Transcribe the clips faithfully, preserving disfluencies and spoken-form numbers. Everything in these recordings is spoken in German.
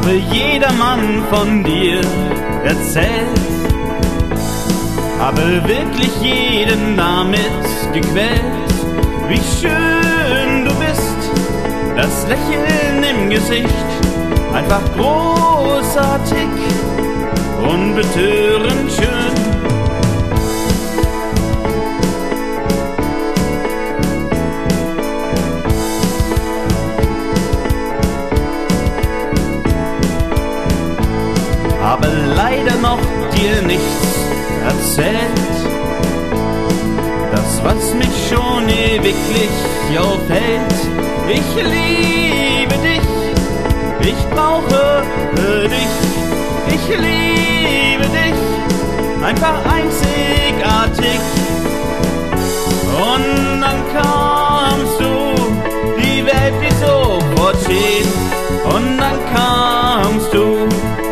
habe jedermann von dir erzählt, habe wirklich jeden damit gequält. Wie schön du bist, das Lächeln im Gesicht, einfach großartig, unbetörend schön. Habe leider noch dir nichts erzählt, das, was mich schon ewiglich aufhält. Ich liebe dich, ich brauche dich, ich liebe dich, einfach einzigartig. Und dann kamst du, die Welt blieb sofort stehen. Und dann kamst du,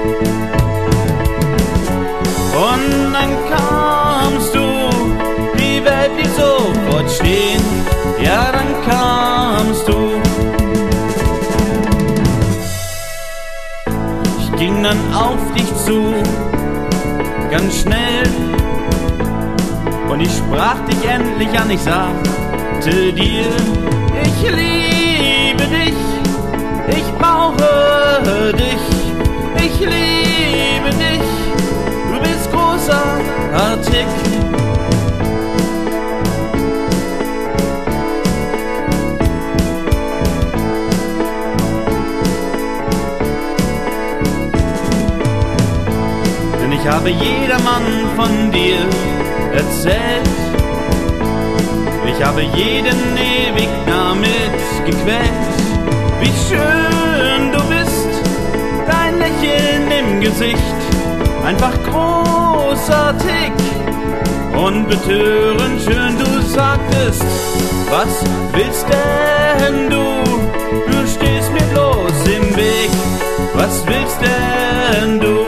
und dann kamst du, die Welt blieb sofort stehen. Ja, dann kamst du. Ich ging dann auf dich zu, ganz schnell, und ich sprach dich endlich an. Ich sagte dir, ich liebe dich, ich brauche dich, ich liebe dich, du bist großartig. Denn ich habe jedermann von dir erzählt, ich habe jeden ewig damit gequält. Wie schön du bist, dein Lächeln im Gesicht, einfach großartig, unbetörend schön. Du sagtest, was willst denn du? Du stehst mir bloß im Weg, was willst denn du?